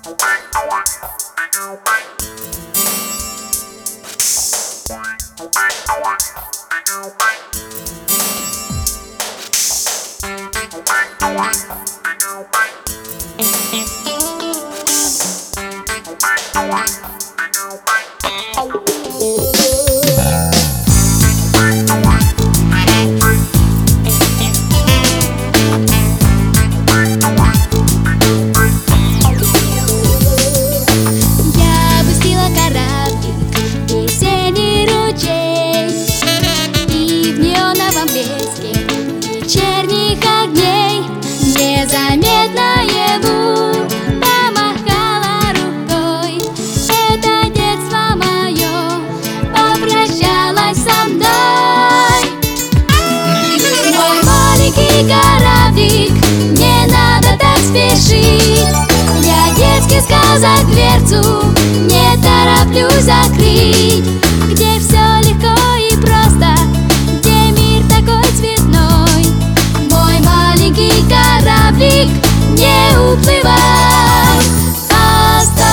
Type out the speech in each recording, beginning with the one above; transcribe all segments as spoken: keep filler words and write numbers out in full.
Вечерних огней незаметно ему помахала рукой. Это детство мое попрощалось со мной. Мой маленький кораблик, не надо так спешить. Я детских сказок дверцу не тороплюсь закрыть. Где все легко и просто, где мир такой цветной. Мой маленький кораблик, не уплывай, постой.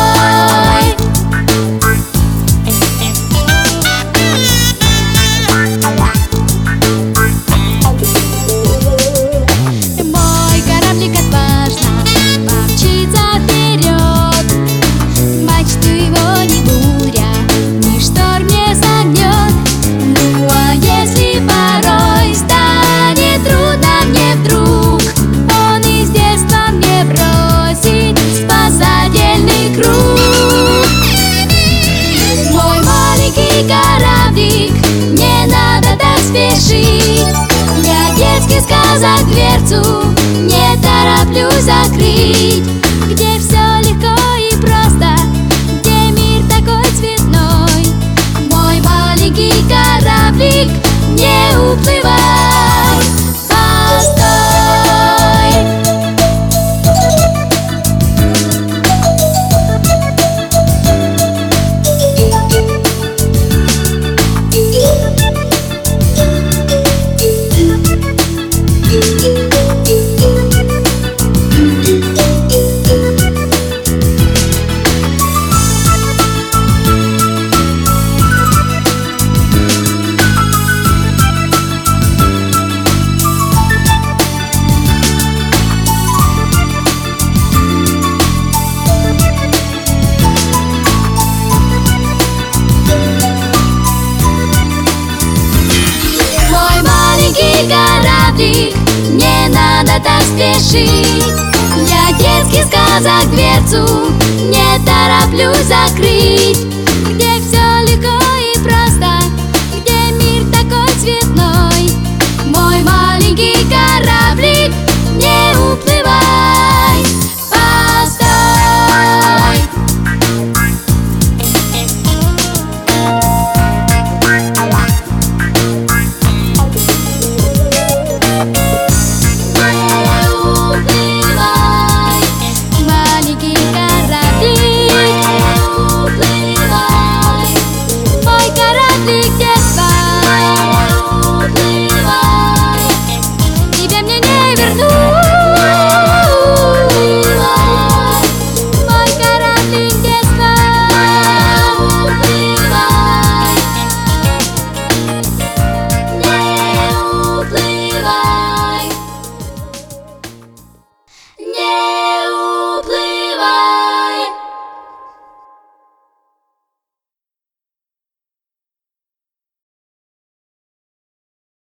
Мой кораблик отважно помчится вперед. Мачту его ни буря, ни шторм не согнет. Ну а если порой станет трудно мне вдруг, он из детства мне бросит спасательный круг. Мой маленький кораблик, не надо так спешить. Я детских сказок дверцу не тороплюсь закрыть. Где все легко и просто, где мир такой цветной. Мой маленький кораблик, не уплывай, постой. Кораблик, не надо так спешить. Я детских сказок дверцу не тороплюсь закрыть.